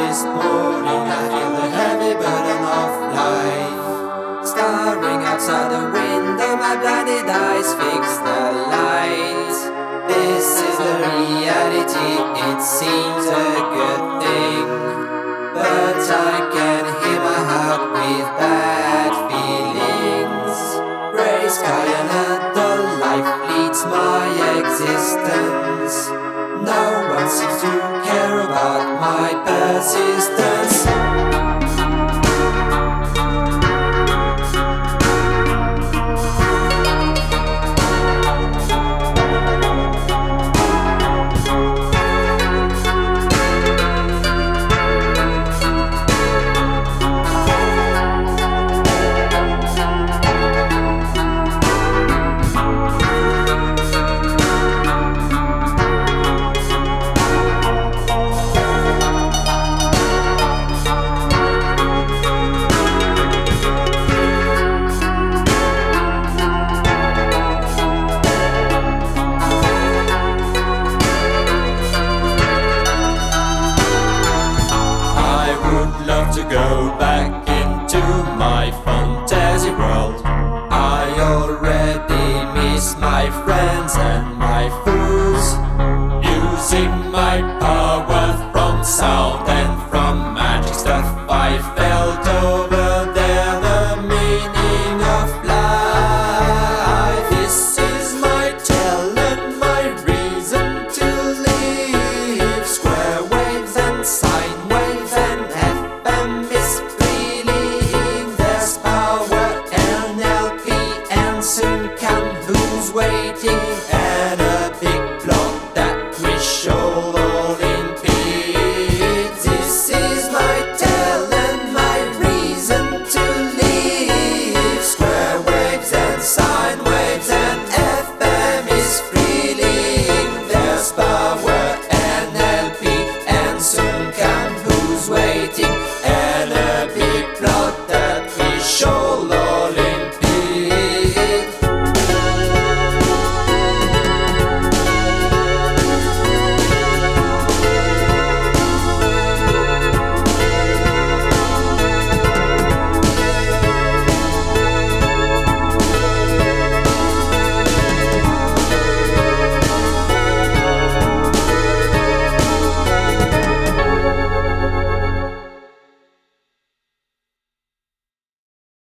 this morning I feel the heavy burden of life. Staring outside the window, my blinded eyes fix the light. This is the reality, it seems a good thing, but I can hear my heart with bad feelings. Grey sky and the life leads my existence. No one seems to care about my persistence. Love to go back into my fantasy world. I already miss my friends and my fools, using my power